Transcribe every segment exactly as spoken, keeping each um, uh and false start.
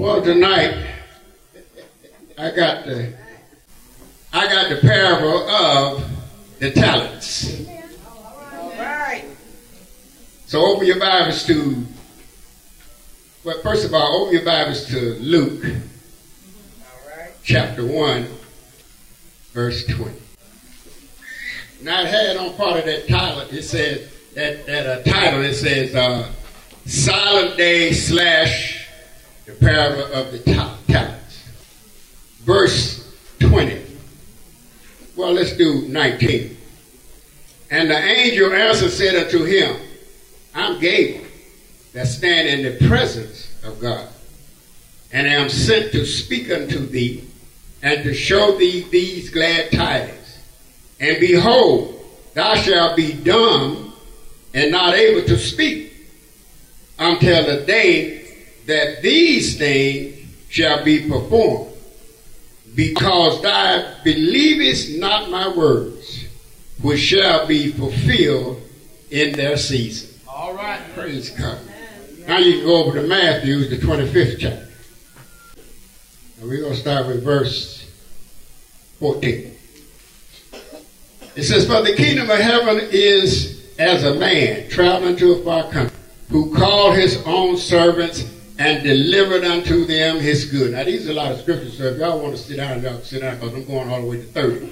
Well, tonight I got the I got the parable of the talents. All right. So open your Bibles to, well, first of all, open your Bibles to Luke, All right. chapter one, verse twenty. Now it had on part of that title, it says that that uh, title it says uh, Silent Day slash the parable of the ta- talents. Verse twenty. Well, let's do nineteen. And the angel answered said unto him, I'm Gabriel, that stand in the presence of God, and am sent to speak unto thee, and to show thee these glad tidings. And behold, thou shalt be dumb, and not able to speak, until the day that these things shall be performed, because thou believest not my words, which shall be fulfilled in their season. All right. Praise God. Now you can go over to Matthew, the twenty-fifth chapter. And we're going to start with verse fourteen. It says, For the kingdom of heaven is as a man traveling to a far country, who called his own servants and delivered unto them his good. Now these are a lot of scriptures, so if y'all want to sit down, y'all sit down, because I'm going all the way to thirty.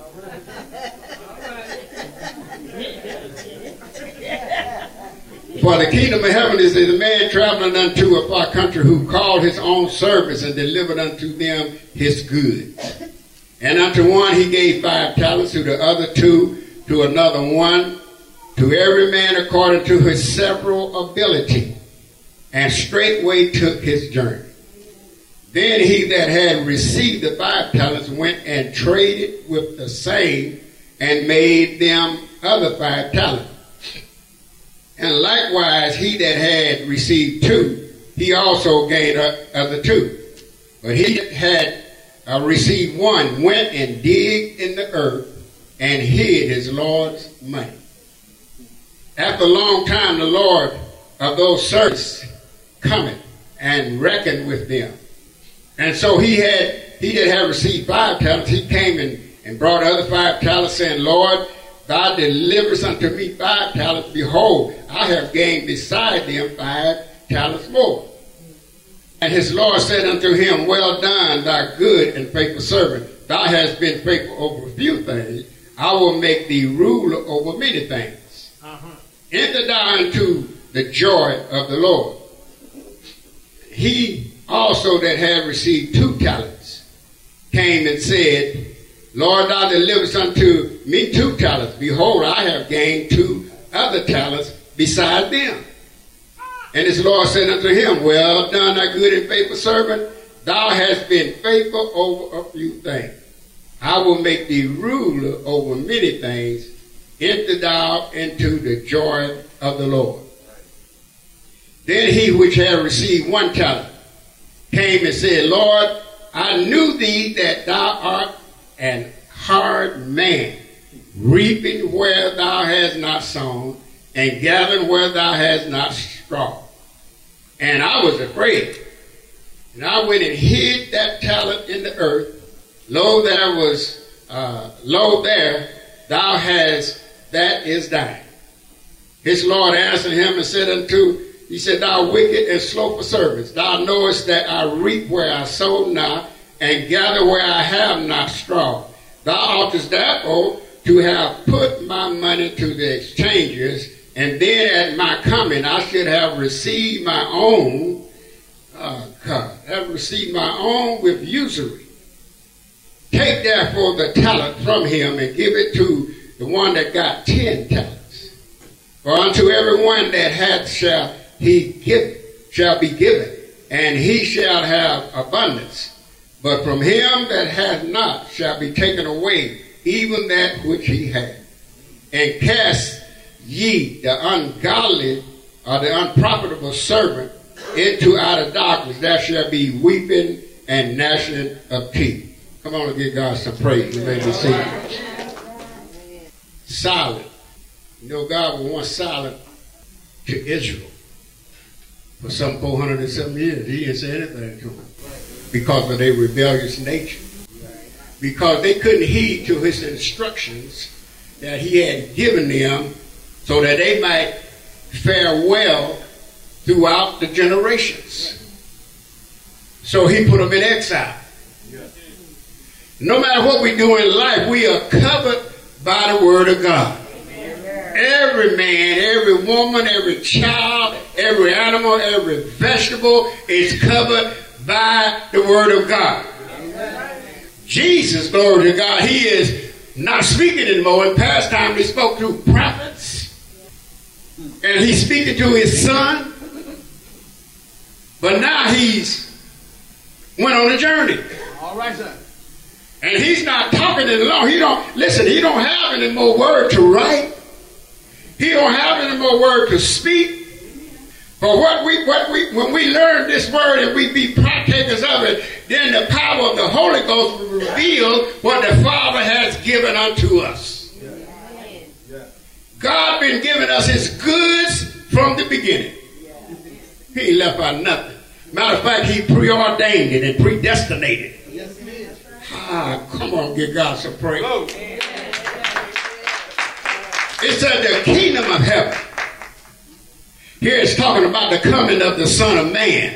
For the kingdom of heaven is as a man traveling unto a far country, who called his own servants and delivered unto them his goods. And unto one he gave five talents, to the other two, to another one, to every man according to his several ability. And straightway took his journey. Then he that had received the five talents went and traded with the same, and made them other five talents. And likewise he that had received two, he also gained other two. But he that had uh, received one went and digged in the earth and hid his Lord's money. After a long time the Lord of those servants cometh and reckoned with them. And so he had he that had received five talents, he came and, and brought other five talents, saying, Lord, thou deliverest unto me five talents. Behold, I have gained beside them five talents more. And his Lord said unto him, Well done, thy good and faithful servant. Thou hast been faithful over a few things. I will make thee ruler over many things. Uh-huh. Enter thou into the joy of the Lord. He also that had received two talents came and said, Lord, thou deliverest unto me two talents. Behold, I have gained two other talents beside them. And his Lord said unto him, Well done, thy good and faithful servant. Thou hast been faithful over a few things. I will make thee ruler over many things. Enter thou into the joy of the Lord. Then he which had received one talent came and said, Lord, I knew thee that thou art an hard man, reaping where thou hast not sown, and gathering where thou hast not straw. And I was afraid. And I went and hid that talent in the earth. Lo, there was, uh, lo, there, thou hast, that is thine. His Lord answered him and said unto, he said, Thou wicked and slothful servants, thou knowest that I reap where I sow not, and gather where I have not straw. Thou oughtest therefore to have put my money to the exchangers, and then at my coming I should have received my own, oh God, have received my own with usury. Take therefore the talent from him and give it to the one that got ten talents. For unto every one that hath shall he give, shall be given, and he shall have abundance. But from him that hath not shall be taken away even that which he had. And cast ye the ungodly or the unprofitable servant into outer darkness. There shall be weeping and gnashing of teeth. Come on and give God some praise. You may be seated. Silent. You know, God was once silent to Israel. for some four hundred and some years. He didn't say anything to them because of their rebellious nature. Because they couldn't heed to his instructions that he had given them so that they might fare well throughout the generations. So he put them in exile. No matter what we do in life, we are covered by the word of God. Every man, every woman, every child, every animal, every vegetable is covered by the word of God. Jesus, glory to God, he is not speaking anymore. In past time, he spoke through prophets. And he's speaking to his son. But now he's went on a journey. All right, sir. And he's not talking any longer. He don't, listen, he don't have any more word to write. He don't have any more word to speak. But what we, what we, when we learn this word and we be partakers of it, then the power of the Holy Ghost will reveal what the Father has given unto us. God been giving us his goods from the beginning. He ain't left out nothing. Matter of fact, he preordained it and predestinated. Yes, it is. Ah, come on, give God some praise. It said the kingdom of heaven. Here it's talking about the coming of the Son of Man.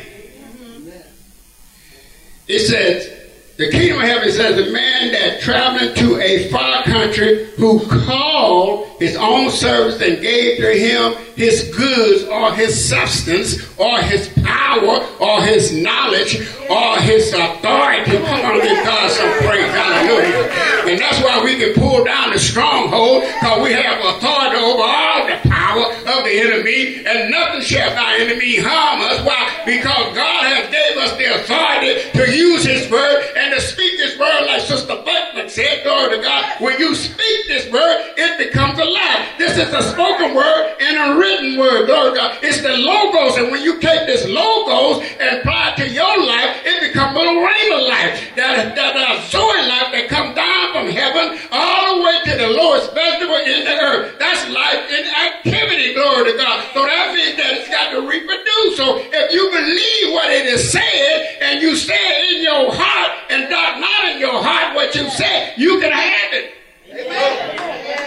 It says, the kingdom of heaven says, the man that traveling to a far country who called his own servants and gave to him his goods or his substance or his power or his knowledge or his authority. Come on, give God some praise. Hallelujah. And that's why we can pull down the stronghold, because we have authority over all the power of the enemy, and nothing shall thy enemy harm us. Why? Because God has gave us the authority to use his word and to speak this word, like Sister Buckman said, glory to God. When you speak this word, it becomes alive. This is a spoken word and a written word, glory to God. It's the logos, and when you take this logos and apply it to your life, it becomes a rhema life. That, that a Zoe life that comes down from heaven all the way to the lowest vegetable in the earth. That's life in activity, glory to God. So that means that it's got to reproduce. So if you believe what it is said, and you say it in your heart, and not, not in your heart what you say, you can have it. Amen.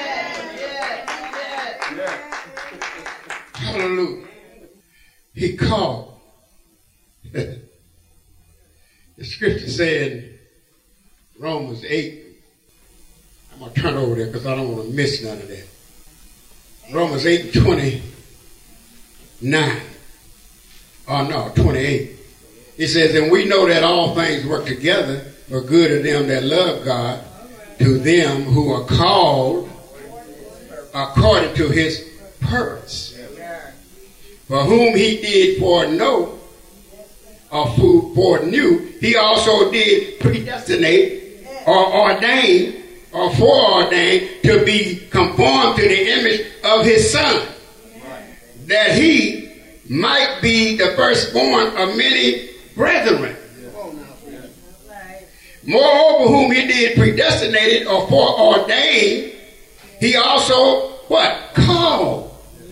Hallelujah. He called. The scripture said, Romans eight, I'm going to turn over there because I don't want to miss none of that. Romans eight twenty-nine. Oh no, twenty-eight. It says, and we know that all things work together for good of them that love God, to them who are called according to his purpose. For whom he did foreknow, or foreknew, he also did predestinate or ordain or foreordain to be conformed to the image of his Son, that he might be the firstborn of many brethren. Moreover, whom he did predestinate or foreordain, he also what? Called.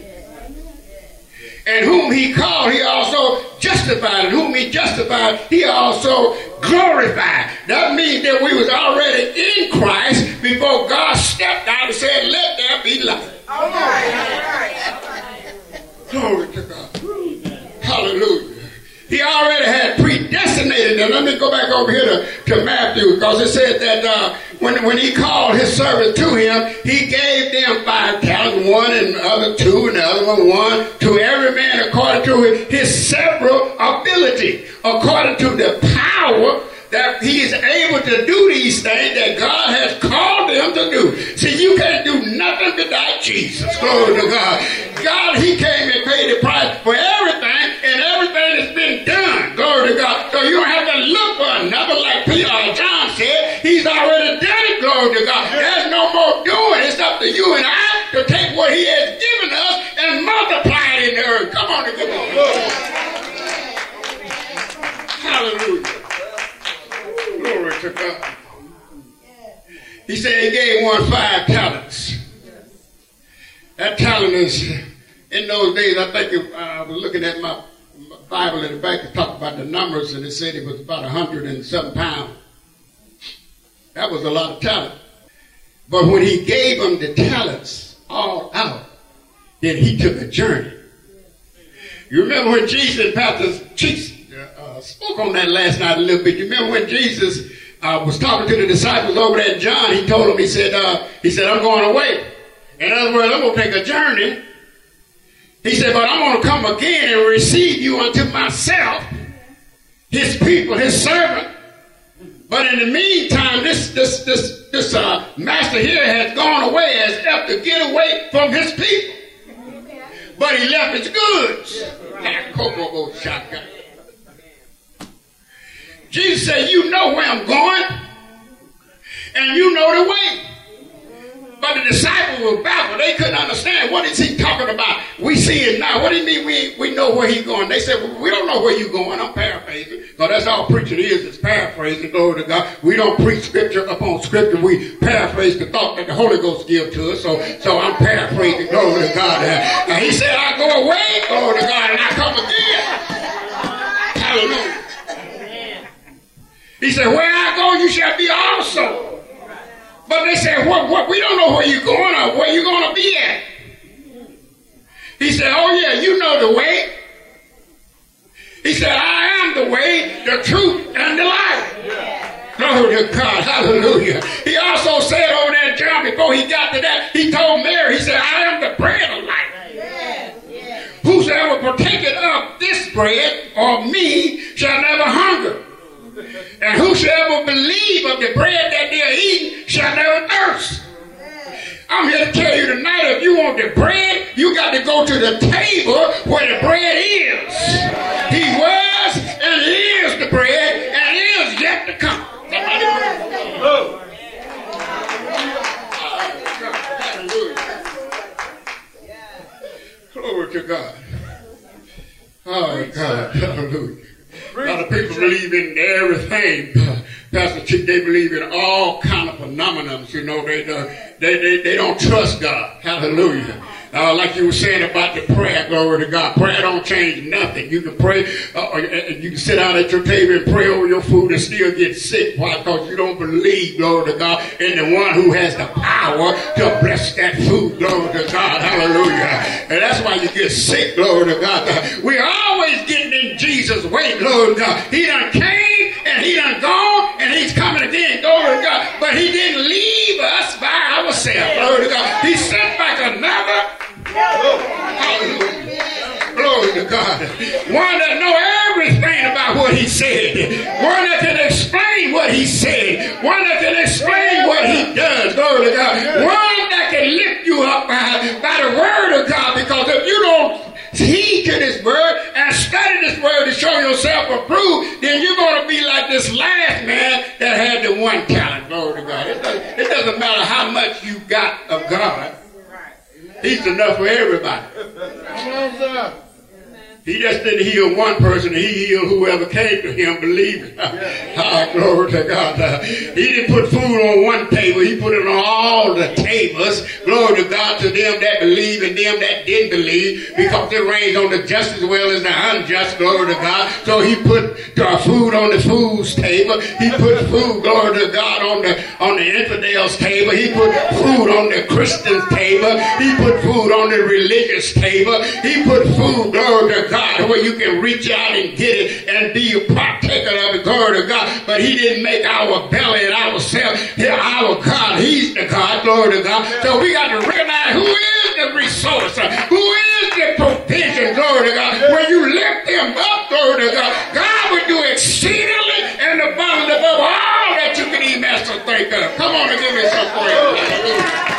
And whom he called, he also justified. And whom he justified, he also glorified. That means that we was already in Christ before God stepped out and said, let there be light. All right. All right. Glory to God. Hallelujah. He already had predestinated them. Let me go back over here to, to Matthew, because it said that uh, when, when he called his servants to him, he gave them five talents, one and the other two, and the other one one, to every man according to his several ability, according to the power that he is able to do these things that God has called him to do. See, you can't do nothing without Jesus. Glory to God. God, he came and paid the price for everything, and everything has been done. Glory to God. So you don't have to look for another, like Peter or John said. He's already done it. Glory to God. There's no more doing. It's up to you and I to take what he has given us and multiply it in the earth. Come on, come on. Hallelujah. Glory to God. He said he gave one five talents. That talent is, in those days, I think if I was looking at my, Bible in the back that talked about the numbers, and it said it was about a hundred and some pounds. That was a lot of talent. But when he gave them the talents all out, then he took a journey. You remember when Jesus and Pastor Cheeks uh, spoke on that last night a little bit. You remember when Jesus uh, was talking to the disciples over there at John, he told them, he said, uh, he said, I'm going away. In other words, I'm going to take a journey. He said, but I'm going to come again and receive you unto myself, his people, his servant. But in the meantime, this this this this uh, master here has gone away as if to get away from his people. But he left his goods. Jesus said, you know where I'm going, and you know the way. But the disciples were baffled. They couldn't understand. What is he talking about? We see it now. What do you mean we, we know where he's going? They said, well, we don't know where you're going. I'm paraphrasing. Because that's all preaching is, is paraphrasing. Glory to God. We don't preach scripture upon scripture. We paraphrase the thought that the Holy Ghost gives to us. So, so I'm paraphrasing. Glory to God. Uh, he said, I go away. Glory to God. And I come again. Hallelujah. He said, where I go, you shall be also. But they said, what, what, we don't know where you're going or where you're going to be at. He said, oh yeah, you know the way. He said, I am the way, the truth, and the life. Glory to God, hallelujah. He also said over there in John, before he got to that, he told Mary, he said, I am the bread of life. Yes, yes. Whosoever partaketh of this bread or me shall never hunger. And whosoever believe of the bread that they are eating shall never thirst. I'm here to tell you tonight, if you want the bread, you got to go to the table where the bread is. He was and he is the bread and he is yet to come. Oh. Glory to God. Oh God, hallelujah. A lot of people believe in everything. Pastor Chick, they believe in all kind of phenomena. You know, they, uh, they, they, they don't trust God. Hallelujah. Uh, like you were saying about the prayer, glory to God. Prayer don't change nothing. You can pray, uh, you can sit down at your table and pray over your food and still get sick. Why? Because you don't believe, glory to God, in the one who has the power to bless that food, glory to God. Hallelujah. And that's why you get sick, glory to God. We're always getting in Jesus' way, glory to God. He done came and he done gone and he's coming again, glory to God. But he didn't leave us by ourselves, glory to God. He sent back another. Oh, hallelujah. Glory to God. One that know everything about what he said. One that can explain what he said. One that can explain what he does. Glory to God. One that can lift you up by, by the word of God. Because if you don't heed to this word and study this word to show yourself approved, then you're going to be like this last man that had the one talent. Glory to God. It doesn't, it doesn't matter how much you got of God. He's enough for everybody. He just didn't heal one person. He healed whoever came to him believing. Oh, glory to God. Uh, he didn't put food on one table. He put it on all the tables. Glory to God, to them that believe and them that didn't believe, because it rains on the just as well as the unjust. Glory to God. So he put uh, food on the food's table. He put food, glory to God, on the on the infidels' table. He put food on the Christians' table. He put food on the religious table. He put food, glory to God, where you can reach out and get it and be a partaker of it, glory to God. But he didn't make our belly and ourselves our God. He's the God, glory to God. So we got to recognize who is the resource, who is the provision, glory to God. When you lift him up, glory to God, God will do exceedingly and abundantly above all that you can even ask or think of. Come on and give me some praise. Hallelujah.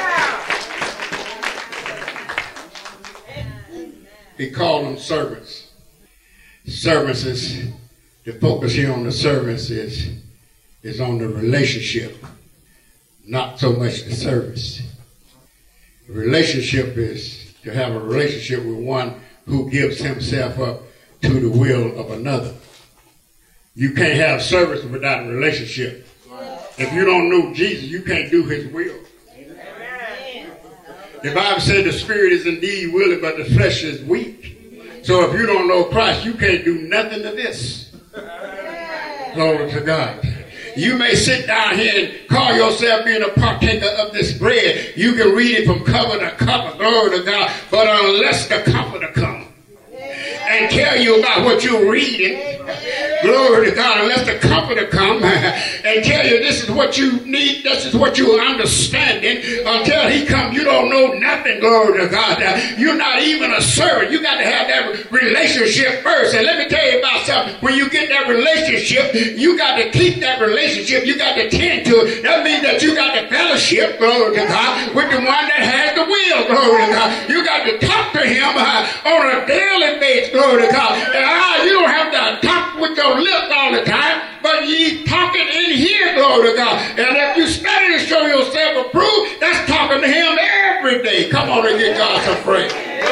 He called them servants. Servants is, the focus here on the servants is, is on the relationship, not so much the service. The relationship is to have a relationship with one who gives himself up to the will of another. You can't have service without a relationship. If you don't know Jesus, you can't do his will. The Bible said the spirit is indeed willing, but the flesh is weak. So if you don't know Christ, you can't do nothing to this. Glory to God. You may sit down here and call yourself being a partaker of this bread. You can read it from cover to cover. Glory to God. But unless the Comforter comes and tell you about what you're reading, glory to God, unless the Comforter come and tell you this is what you need, this is what you're understanding, until he comes, you don't know nothing, glory to God. You're not even a servant. You got to have that relationship first. And let me tell you about something. When you get that relationship, you got to keep that relationship. You got to tend to it. That means that you got the fellowship, glory to God, with the one that has the will, glory to God. You got to talk to him uh, on a daily basis, glory to God. And uh, you don't have to talk with your lips all the time, but ye talking in here, glory to God. And if you study to show yourself approved, that's talking to him every day. Come on and get God some praise.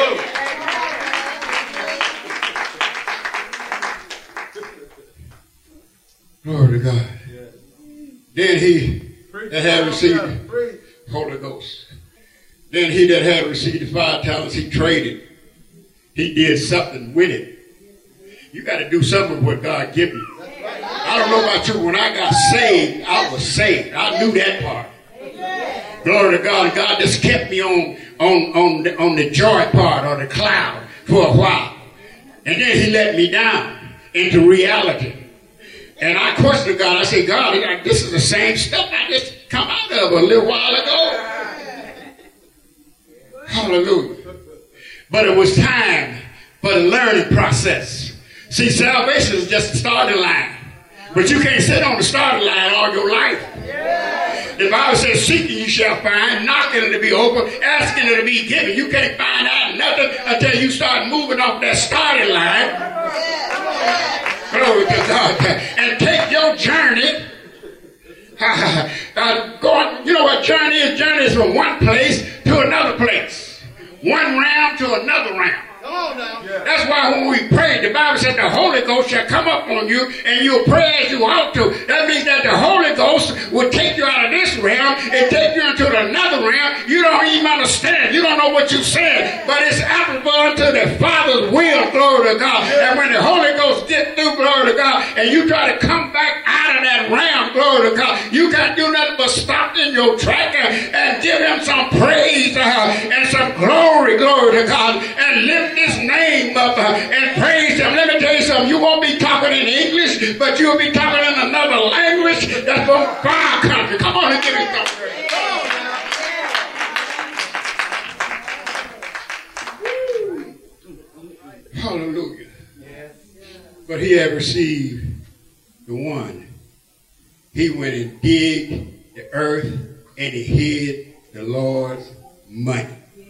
Glory to God. Then he that had received the Holy Ghost. Then he that had received the five talents, he traded. He did something with it. You got to do something with what God gave you. I don't know about you. When I got saved, I was saved. I knew that part. Glory to God. God just kept me on, on, on, the, on the joy part or the cloud for a while. And then he let me down into reality. And I questioned God. I said, God, this is the same stuff I just come out of a little while ago. Hallelujah. But it was time for the learning process. See, salvation is just the starting line. But you can't sit on the starting line all your life. The Bible says, seeking you shall find, knocking it to be open, asking it to be given. You can't find out nothing until you start moving off that starting line. Glory to God. And take your journey. uh, going, you know what journey is? Journey is from one place to another place. One round to another round. That's why when we pray, the Bible said the Holy Ghost shall come up on you and you'll pray as you ought to. That means that the Holy Ghost will take you out of this realm and take you into another realm. You don't even understand. You don't know what you're saying. But it's applicable unto the Father's will, glory to God. And when the Holy Ghost gets through, glory to God, and you try to come back out of that realm, glory to God, you can't do nothing but stop in your track and, and give him some praise uh, and some glory, glory to God, and lift his name up uh, and praise him. Let me tell you something. You won't be talking in English, but you'll be talking in another language that's from far country. Come on and give me some praise. Hallelujah. But he had received the one. He went and digged the earth and he hid the Lord's money.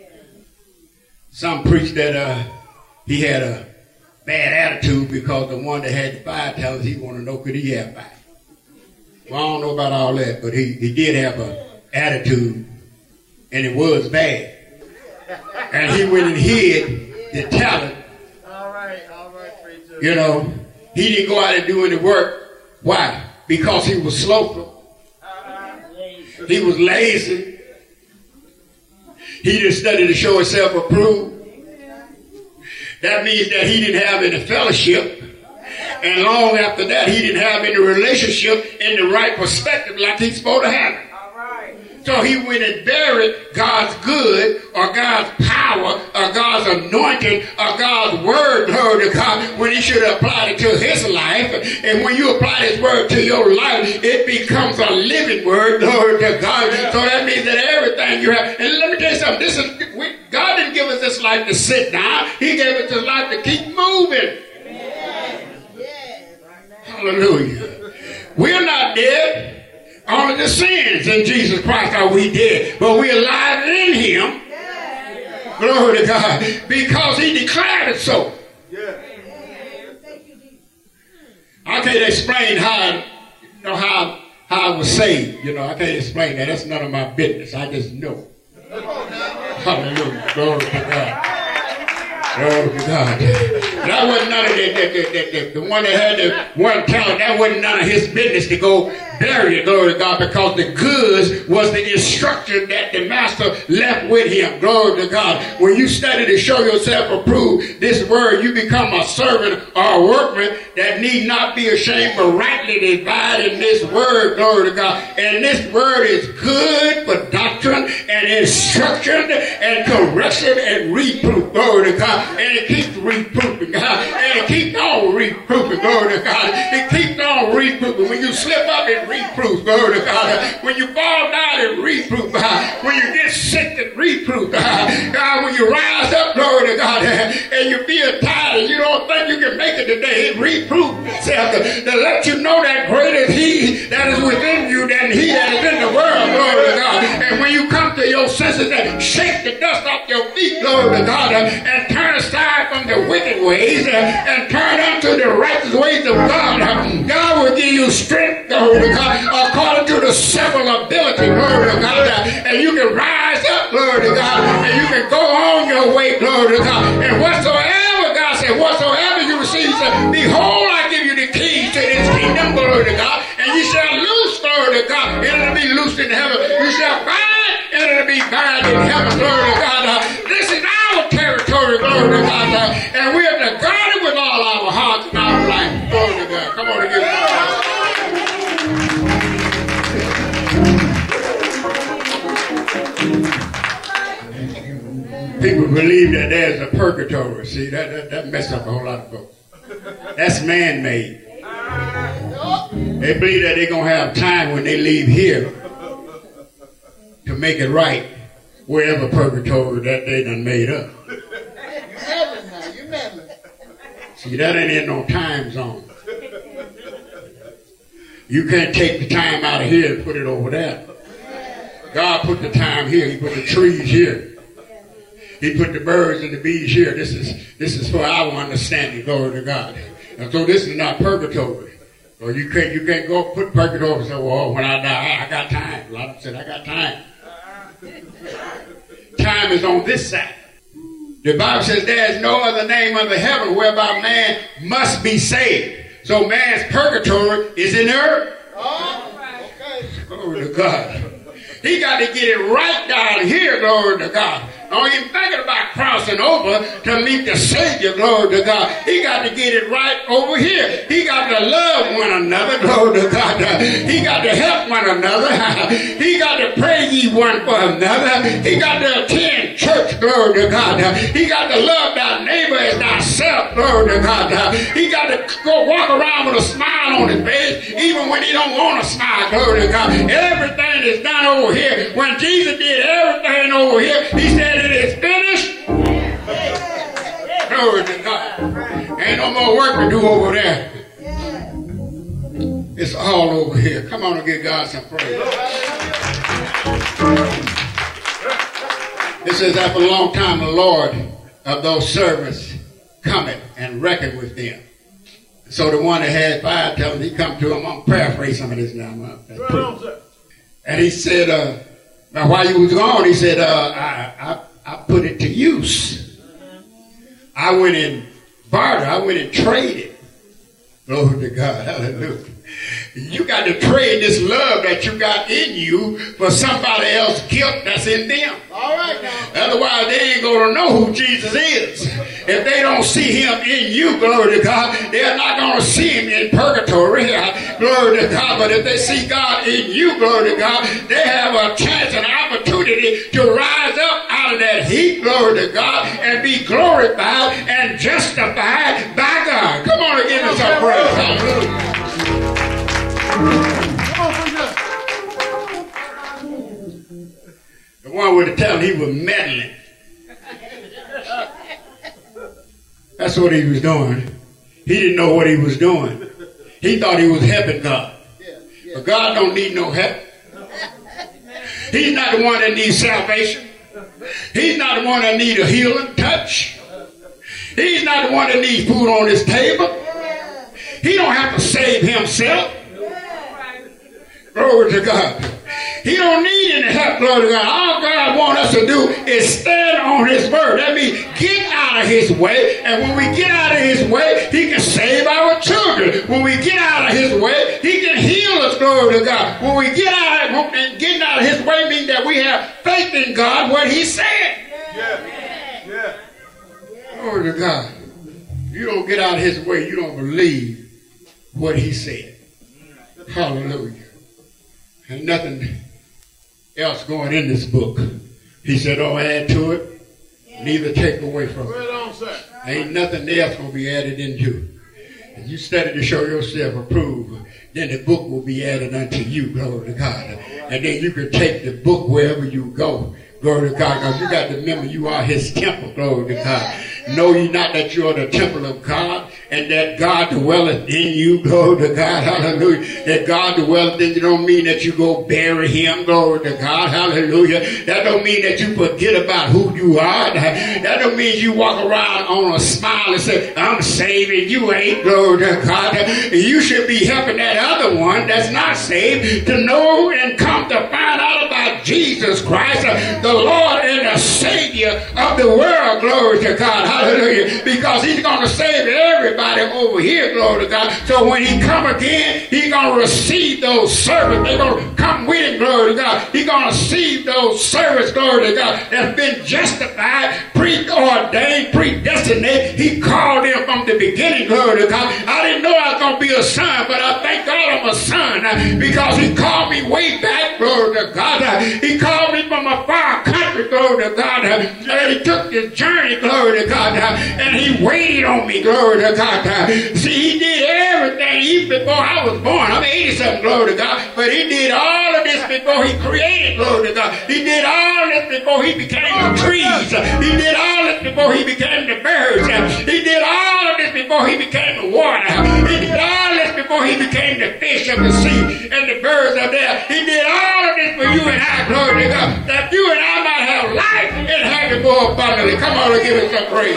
Some preach that uh, he had a bad attitude because the one that had the five talents, he wanted to know, could he have five? Well, I don't know about all that, but he, he did have an attitude, and it was bad. And he went and hid the talent. All right, all right, preacher. You know, he didn't go out and do any work. Why? Because he was slothful. He was lazy. He didn't study to show himself approved. That means that he didn't have any fellowship. And long after that, he didn't have any relationship in the right perspective like he's supposed to have it. So he went and buried God's good or God's power or God's anointing or God's word, glory to God, when he should have applied it to his life. And when you apply his word to your life, it becomes a living word, glory to God. So that means that everything you have, and let me tell you something, this is, we, God didn't give us this life to sit down. He gave us this life to keep moving. Hallelujah. We're not dead. Only the sins in Jesus Christ are we dead. But we're alive in him. Yeah. Glory to God. Because he declared it so. Yeah. I can't explain how, you know, how, how I was saved. You know, I can't explain that. That's none of my business. I just know. Hallelujah. Glory to God. Oh, God. That wasn't none of the, the, the, the, the one that had the one talent. That wasn't none of his business to go bury it, glory to God, because the goods was the instruction that the master left with him. Glory to God. When you study to show yourself approved, this word, you become a servant or a workman that need not be ashamed, but rightly dividing this word, glory to God. And this word is good for doctrine and instruction and correction and reproof, glory to God. And it keeps reproofing, God. And it keeps on reproofing, glory to God. It keeps on reproofing. When you slip up, it reproof, glory to God. When you fall down, it reproof, God. When you get sick, it reproof, God. God, when you rise up, glory to God, and you feel tired and you don't think you can make it today, it reproof itself to, to let you know that greater is he that is within you than he that is in the world, glory to God. And when you come to your senses and shake the dust off your feet, glory to God, and turn aside from the wicked ways and turn unto the righteous ways of God, God will give you strength, glory to God, according to the several ability, glory to God, and you can rise up, glory to God, and you can go on your way, glory to God, and whatsoever, God said, whatsoever you receive, he said, behold, I give you the keys to this kingdom, glory to God, and you shall loose, glory to God, and it'll be loosed in heaven, you shall bind, and it'll be bound in heaven, glory to God. This is our territory, glory to God, and we have to guard it with all our hearts and our life, glory to God. Come on and give it up. People believe that there's a purgatory. See, that, that, that messed up a whole lot of folks. That's man-made. They believe that they're going to have time when they leave here to make it right wherever purgatory that they done made up. You meddling now. You meddling. See, that ain't in no time zone. You can't take the time out of here and put it over there. God put the time here. He put the trees here. He put the birds and the bees here. This is this is for our understanding, glory to God. And so this is not purgatory. So you can't you can't go put purgatory and say, well, when I die, I got time. A lot of them said, I got time. Time is on this side. The Bible says there is no other name under heaven whereby man must be saved. So man's purgatory is in the earth. Oh, okay. Glory to God. He got to get it right down here, glory to God. Don't even thinking about crossing over to meet the Savior, glory to God. He got to get it right over here. He got to love one another, glory to God. He got to help one another. He got to pray ye one for another. He got to attend church, glory to God. He got to love thy neighbor as thyself, glory to God. He got to go walk around with a smile on his face, even when he don't want to smile, glory to God. Everything is done over here. When Jesus did everything over here, he said, it is finished. Glory to God. Ain't no more work to do over there. It's all over here. Come on and give God some praise. It says, after a long time, the Lord of those servants cometh and reckon with them. So the one that had five tells him, he come to him. I'm paraphrasing some of this now. And he said, uh, now while you was gone, he said, uh, I, I I put it to use. I went and bartered. I went and traded. Glory to God. Hallelujah. You got to trade this love that you got in you for somebody else's guilt that's in them. All right now. Otherwise, they ain't going to know who Jesus is. If they don't see him in you, glory to God, they're not going to see him in purgatory. Glory to God. But if they see God in you, glory to God, they have a chance and opportunity to rise up out of that heat, glory to God, and be glorified and justified by God. Come on and give us some praise. Hallelujah. The one would tell him he was meddling. That's what he was doing. He didn't know what he was doing. He thought he was helping God. But God don't need no help. He's not the one that needs salvation. He's not the one that needs a healing touch. He's not the one that needs food on his table. He don't have to save himself. Glory to God. He don't need any help, glory to God. All God wants us to do is stand on his word. That means get out out of his way. And when we get out of his way, he can save our children. When we get out of his way, he can heal us, glory to God. When we get out of, and getting out of his way means that we have faith in God, what he said. Yeah. Yeah. Glory to God. You don't get out of his way, you don't believe what he said. Hallelujah. And nothing else going in this book. He said, don't add to it, neither take away from it. Ain't nothing else going to be added into. If you study to show yourself approved, then the book will be added unto you, glory to God. And then you can take the book wherever you go. Glory to God, because you got to remember you are his temple, glory to God. Know ye not that you are the temple of God, and that God dwelleth in you, glory to God, hallelujah. That God dwelleth in you don't mean that you go bury him, glory to God, hallelujah. That don't mean that you forget about who you are. That don't mean you walk around on a smile and say, I'm saving you ain't, glory to God. You should be helping that other one that's not saved to know and come to find out about Jesus Christ, the Lord and the Savior of the world, glory to God, hallelujah, because he's going to save everybody over here, glory to God. So when he come again, he's going to receive those servants. They're going to come with him, glory to God. He's going to receive those servants, glory to God, that's been justified, preordained, predestinated. He called them from the beginning, glory to God. I didn't know I was going to be a son, but I thank God I'm a son because he called me way back, glory to God. He called me from a far country, glory to God. And he took this journey, glory to God. And he waited on me, glory to God. See, he did everything even before I was born. I'm eighty-something, glory to God. But he did all of this before he created, glory to God. He did all this before he became the trees. He did all this before he became the birds. He did all of this before he became the water. He did all this before he became the fish of the sea and the birds of the air. He did all of this for you and I, glory to God, that you and I might have life and have it more abundantly. Come on and give it some praise.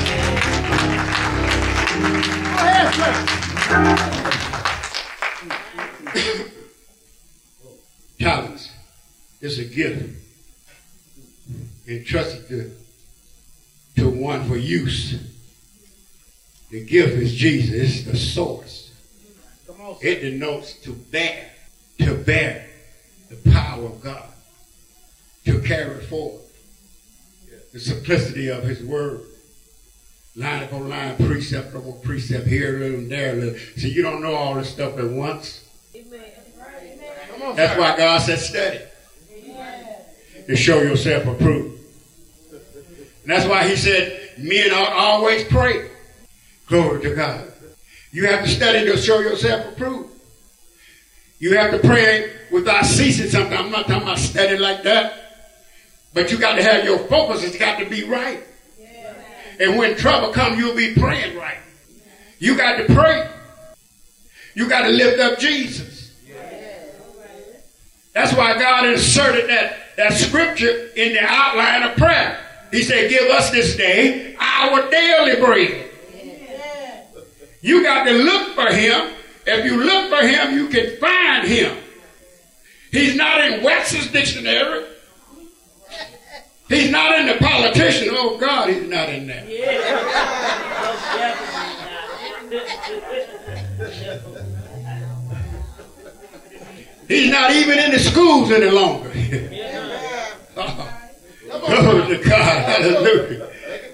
Talents is a gift entrusted to, to one for use. The gift is Jesus. It's the source. It denotes to bear, to bear the power of God, to carry forth the simplicity of his word. Line upon line, precept upon precept, here a little and there a little. So you don't know all this stuff at once. Amen. That's why God said study. Amen. To show yourself approved. And that's why he said men ought always pray. Glory to God. You have to study to show yourself approved. You have to pray without ceasing something. I'm not talking about study like that. But you got to have your focus. It's got to be right. And when trouble comes, you'll be praying right. You got to pray. You got to lift up Jesus. That's why God inserted that, that scripture in the outline of prayer. He said, give us this day our daily bread. You got to look for him. If you look for him, you can find him. He's not in Webster's dictionary. He's not in the politician. Oh, God, he's not in there. He's not even in the schools any longer. Oh, glory to God. Hallelujah.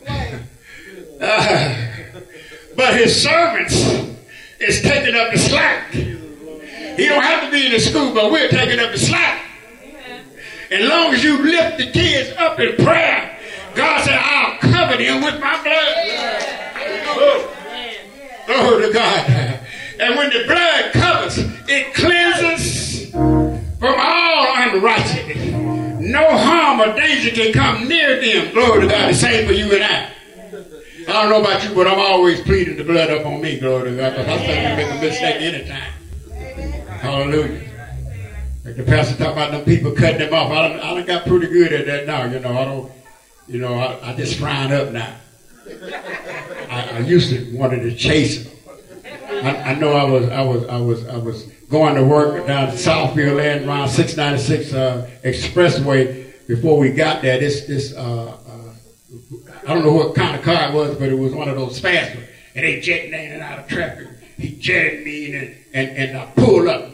Uh, but his servants is taking up the slack. He don't have to be in the school, but we're taking up the slack. As long as you lift the kids up in prayer, God said, I'll cover them with my blood. Oh, glory to God. And when the blood covers, it cleanses from all unrighteousness. No harm or danger can come near them. Glory to God. The same for you and I. I don't know about you, but I'm always pleading the blood up on me. Glory to God. Because I think I make a mistake anytime. Hallelujah. Like the pastor talk about them people cutting them off. I don't, I done got pretty good at that now. You know, I don't, you know, I, I just frying up now. I, I used to wanted to chase them. I, I know I was, I was, I was, I was going to work down Southfield Land around six ninety-six uh, Expressway. Before we got there, this, this, uh, uh, I don't know what kind of car it was, but it was one of those fast ones. And they jetting in and out of traffic. He jetted me and, and, and I pulled up.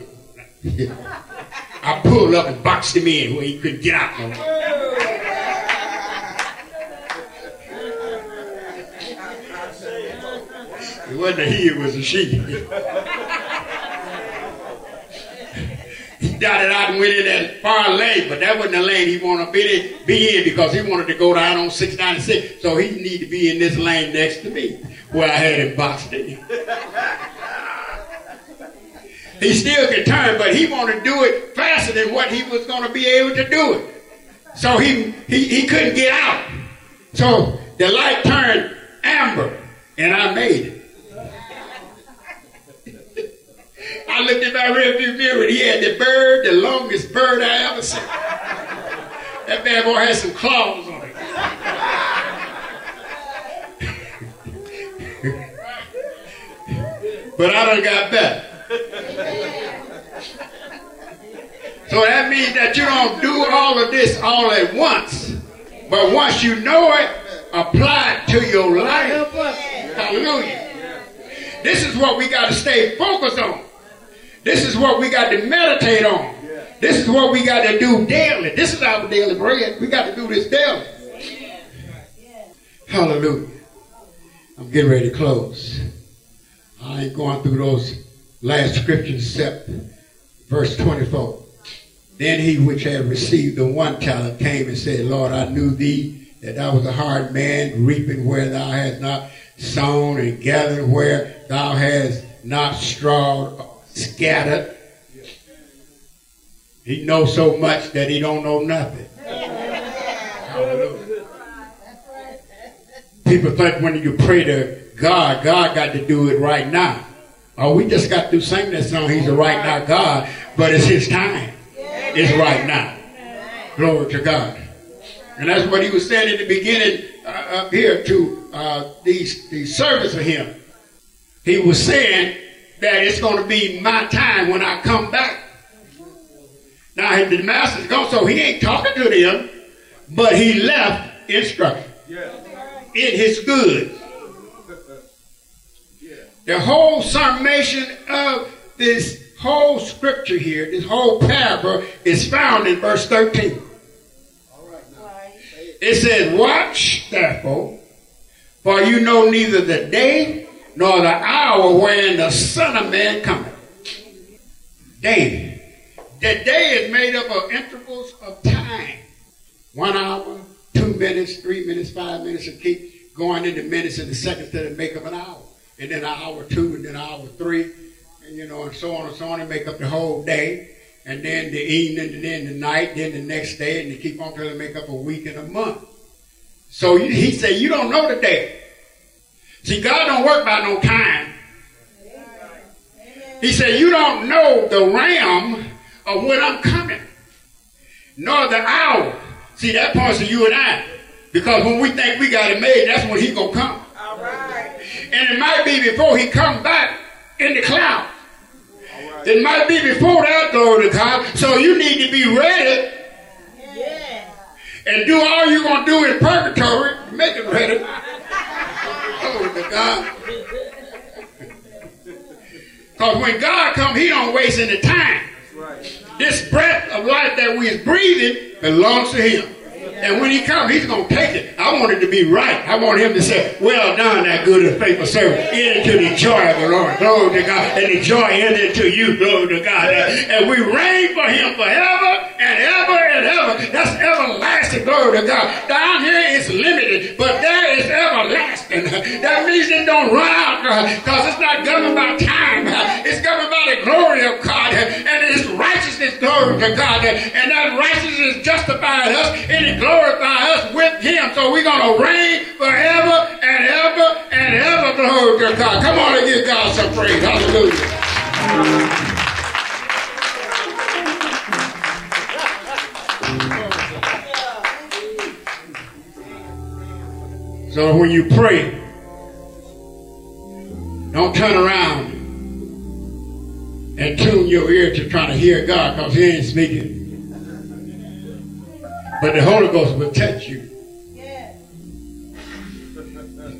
I pulled up and boxed him in where he couldn't get out no more. It wasn't a he, it was a she. He got it out and went in that far lane, but that wasn't the lane he wanted to be in, be in because he wanted to go down on six ninety-six. So he needed to be in this lane next to me where I had him boxed in. He still could turn, but he wanted to do it faster than what he was going to be able to do it. So he, he, he couldn't get out. So the light turned amber, and I made it. I looked at my rearview mirror, and he had the bird, the longest bird I ever seen. That bad boy had some claws on it. But I done got better. So that means that you don't do all of this all at once. But once you know it, apply it to your life. Hallelujah. This is what we got to stay focused on. This is what we got to meditate on. This is what we got to do daily. This is our daily bread. We got to do this daily. Hallelujah. I'm getting ready to close. I ain't going through those last scriptures except verse twenty-four. Then he which had received the one talent came and said, Lord, I knew thee, that thou was a hard man, reaping where thou hast not sown, and gathering where thou hast not strawed, scattered. He knows so much that he don't know nothing. Hallelujah. People think when you pray to God, God got to do it right now. Oh, we just got to sing that song, He's a right now God, but it's His time. It's right now. Glory to God. And that's what he was saying in the beginning uh, up here to uh, these, these service of Him. He was saying that it's going to be my time when I come back. Now, the master's gone, so he ain't talking to them, but he left instruction in his goods. The whole summation of this whole scripture here, this whole parable, is found in verse thirteen. It says, watch therefore, for you know neither the day nor the hour wherein the Son of Man cometh. Day. The day is made up of intervals of time. One hour, two minutes, three minutes, five minutes, and keep going into minutes and the seconds that make up an hour. And then an hour two, and then an hour three, and you know, and so on and so on, and make up the whole day. And then the evening, and then the night, then the next day, and they keep on trying to make up a week and a month. So he said, you don't know the day. See, God don't work by no time. He said, you don't know the realm of when I'm coming, nor the hour. See, that points to you and I. Because when we think we got it made, that's when He's going to come. All right. And it might be before He comes back in the cloud. Right. It might be before that, glory to God. So you need to be ready. Yeah. And do all you're going to do in purgatory. Make it ready. Glory to God. Because when God comes, He don't waste any time. Right. This breath of life that we is breathing belongs to Him. And when He comes, He's going to take it. I want it to be right. I want Him to say, well done, that good and faithful servant. Into the joy of the Lord. Glory to God. And the joy enter to you. Glory to God. And we reign for Him forever and ever and ever. That's everlasting. Glory to God. Down here it's limited, but there is everlasting. That means it don't run out because it's not governed by time. It's governed by the glory of God. And it's righteousness. Glory to God. And that righteousness justifies us and it glorify us with Him. So we're going to reign forever and ever and ever. Glory to God. Come on and give God some praise. Hallelujah. So when you pray, don't turn around and tune your ear to try to hear God because He ain't speaking. But the Holy Ghost will touch you.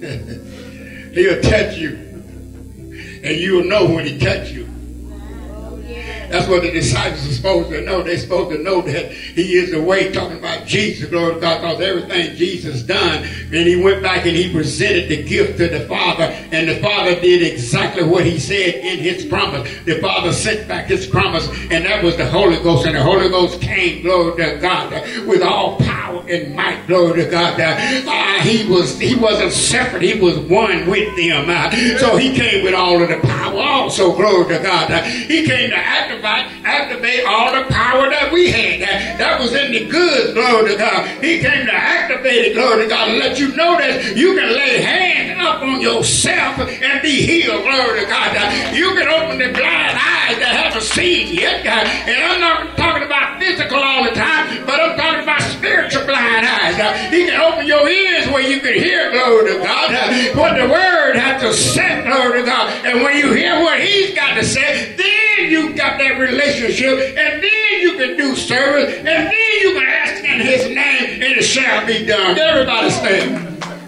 He'll touch you. And you'll know when he touch you. That's what the disciples are supposed to know. They're supposed to know that he is the way, talking about Jesus, glory to God, because everything Jesus done. And he went back and he presented the gift to the Father, and the Father did exactly what he said in his promise. The Father sent back his promise, and that was the Holy Ghost. And the Holy Ghost came, glory to God, with all power and might, glory to God. Uh, he was he wasn't separate. He was one with them. Uh, so he came with all of the power also, glory to God. Uh, he came to activate activate all the power that we had. That, that was in the goods, glory to God. He came to activate it, glory to God, and let you know that you can lay hands up on yourself and be healed, glory to God. You can open the blind eyes that haven't seen yet. And I'm not talking about physical all the time, but I'm talking about spiritual blind eyes. He can open your ears where you can hear, glory to God, what the word has to say, glory to God. And when you hear what he's got to say, then you got that relationship, and then you can do service, and then you can ask in his name, and it shall be done. Everybody stand.